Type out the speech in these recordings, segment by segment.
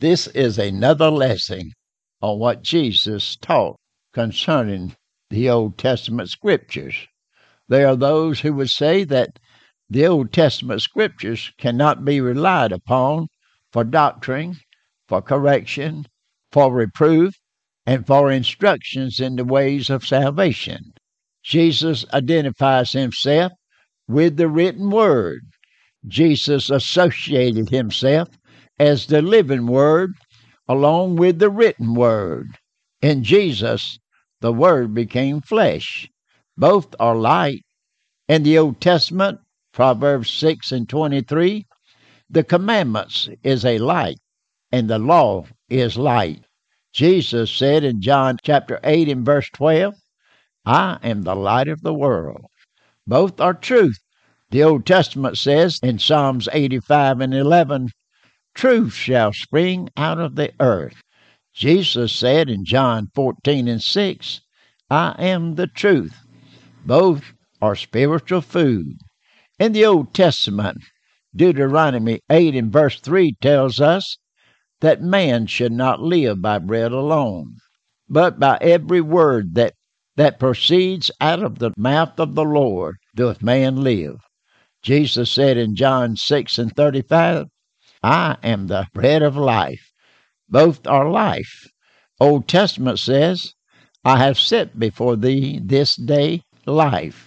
This is another lesson on what Jesus taught concerning the Old Testament Scriptures. There are those who would say that the Old Testament Scriptures cannot be relied upon for doctrine, for correction, for reproof, and for instructions in the ways of salvation. Jesus identifies himself with the written word. Jesus associated himself as the living word along with the written word. In Jesus, the word became flesh. Both are light. In the Old Testament, Proverbs 6:23, the commandments is a light, and the law is light. Jesus said in John chapter 8 and verse 12, I am the light of the world. Both are truth. The Old Testament says in Psalms 85 and 11, truth shall spring out of the earth. Jesus said in John 14 and 6, I am the truth. Both are spiritual food. In the Old Testament, Deuteronomy 8 and verse 3 tells us that man should not live by bread alone, but by every word that proceeds out of the mouth of the Lord doth man live. Jesus said in John 6 and 35, I am the bread of life. Both are life. Old Testament says, I have set before thee this day life.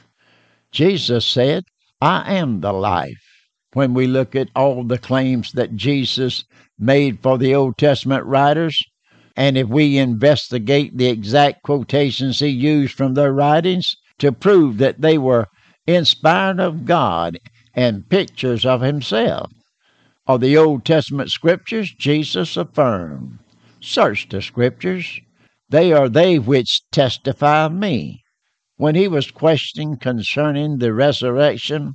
Jesus said, I am the life. When we look at all the claims that Jesus made for the Old Testament writers, and if we investigate the exact quotations he used from their writings to prove that they were inspired of God and pictures of himself, of the Old Testament Scriptures, Jesus affirmed, search the Scriptures, they are they which testify of me. When he was questioned concerning the resurrection,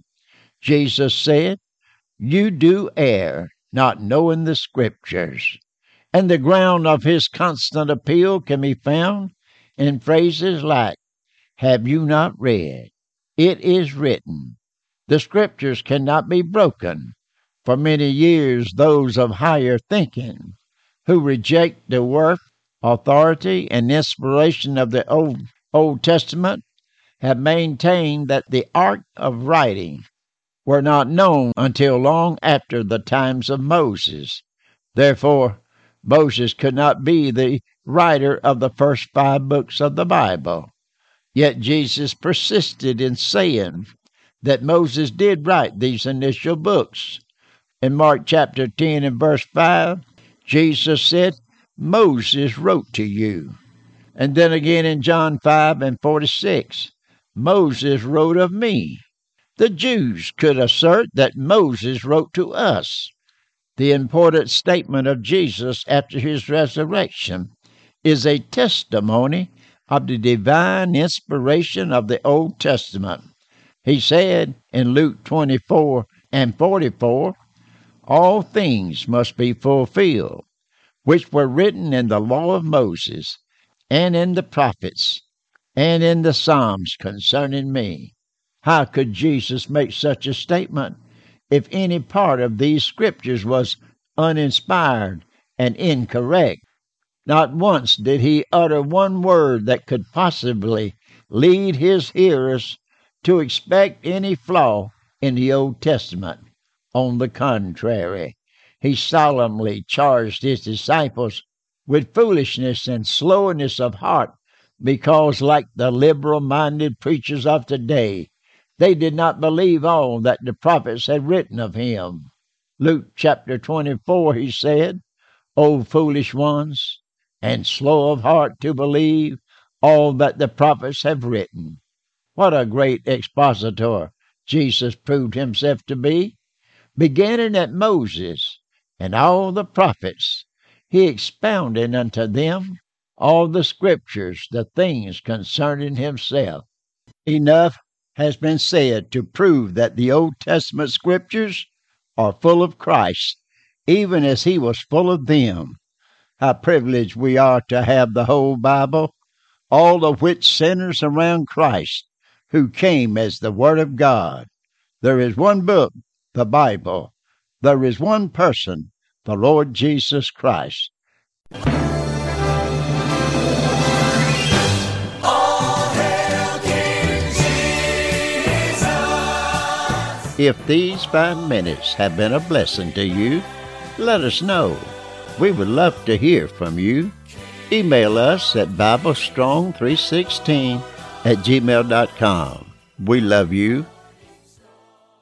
Jesus said, you do err, not knowing the Scriptures. And the ground of his constant appeal can be found in phrases like, have you not read? It is written. The Scriptures cannot be broken. For many years, those of higher thinking who reject the worth, authority, and inspiration of the Old Testament have maintained that the art of writing were not known until long after the times of Moses. Therefore, Moses could not be the writer of the first 5 books of the Bible. Yet Jesus persisted in saying that Moses did write these initial books. In Mark chapter 10 and verse 5, Jesus said, Moses wrote to you. And then again in John 5 and 46, Moses wrote of me. The Jews could assert that Moses wrote to us. The important statement of Jesus after his resurrection is a testimony of the divine inspiration of the Old Testament. He said in Luke 24 and 44, all things must be fulfilled, which were written in the law of Moses, and in the prophets, and in the Psalms concerning me. How could Jesus make such a statement if any part of these Scriptures was uninspired and incorrect? Not once did he utter one word that could possibly lead his hearers to expect any flaw in the Old Testament. On the contrary, he solemnly charged his disciples with foolishness and slowness of heart because, like the liberal-minded preachers of today, they did not believe all that the prophets had written of him. Luke chapter 24, he said, O foolish ones, and slow of heart to believe all that the prophets have written. What a great expositor Jesus proved himself to be. Beginning at Moses and all the prophets, he expounded unto them all the Scriptures, the things concerning himself. Enough has been said to prove that the Old Testament Scriptures are full of Christ, even as he was full of them. How privileged we are to have the whole Bible, all of which centers around Christ, who came as the Word of God. There is one book, the Bible. There is one person, the Lord Jesus Christ. If these 5 minutes have been a blessing to you, let us know. We would love to hear from you. Email us at BibleStrong316@gmail.com. We love you.